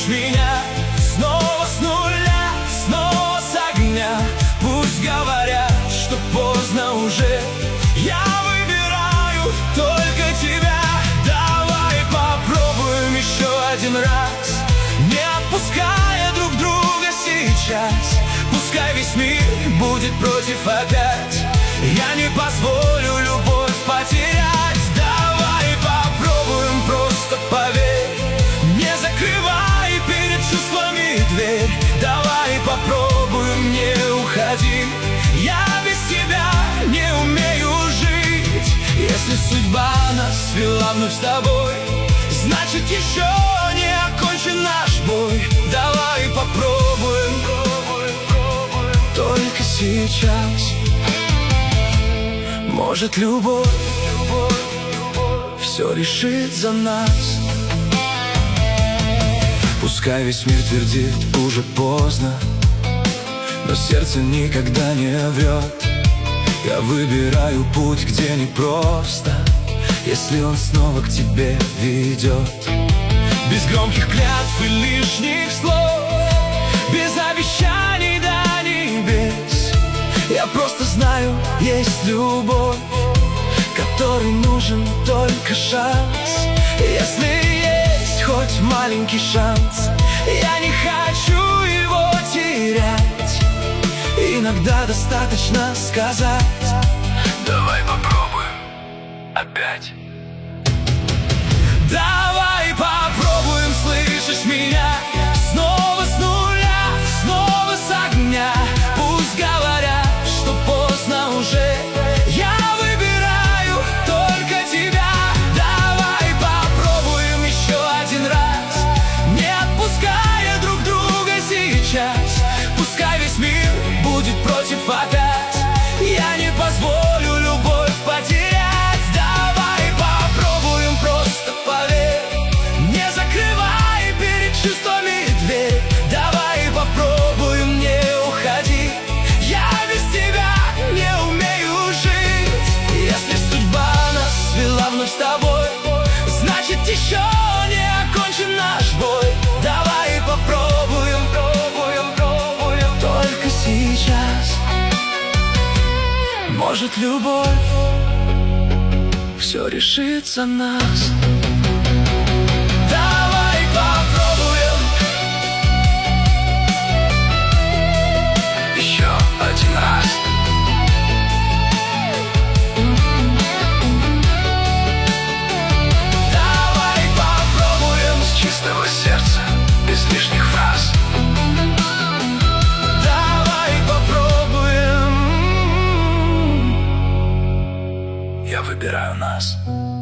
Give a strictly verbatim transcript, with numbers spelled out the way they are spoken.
слышишь меня? Снова с нуля, снова с огня. Пусть говорят, что поздно уже, я выбираю только тебя. Давай попробуем еще один раз, не отпуская друг друга сейчас. Пускай весь мир будет против опять, я не позволю любовь потерять. Давай попробуем, просто поверь, не закрывай перед чувствами дверь. Давай попробуем, не уходи, я без тебя не умею жить. Если судьба нас свела вновь с тобой, значит еще не окончен наш бой. Давай попробуем, только сейчас. Может, любовь все решит за нас. Пускай весь мир твердит, уже поздно, но сердце никогда не врет. Я выбираю путь, где непросто, если он снова к тебе ведет. Без громких клятв и лишних слов, без обещаний до небес. Я просто знаю, есть любовь, которой нужен только шанс. Если есть хоть маленький шанс, я не хочу его терять. Иногда достаточно сказать: давай попробуем опять. Давай попробуем, слышишь меня? Снова с нуля, снова с огня. Пусть говорят, что поздно уже, я выбираю только тебя. Давай попробуем еще один раз, не отпуская друг друга сейчас. Пускай весь мир будет против опять, я не позволю любовь потерять. Давай попробуем, просто поверь, не закрывай перед чувствами дверь. Давай попробуем, не уходи, я без тебя не умею жить. Если судьба нас свела вновь с тобой, значит еще не окончен наш бой. Давай попробуем, пробуем, пробуем только сейчас. Может, любовь все решит за нас. Давай попробуем еще один раз. Давай попробуем с чистого сердца, без лишних фраз. Давай попробуем, я выбираю нас.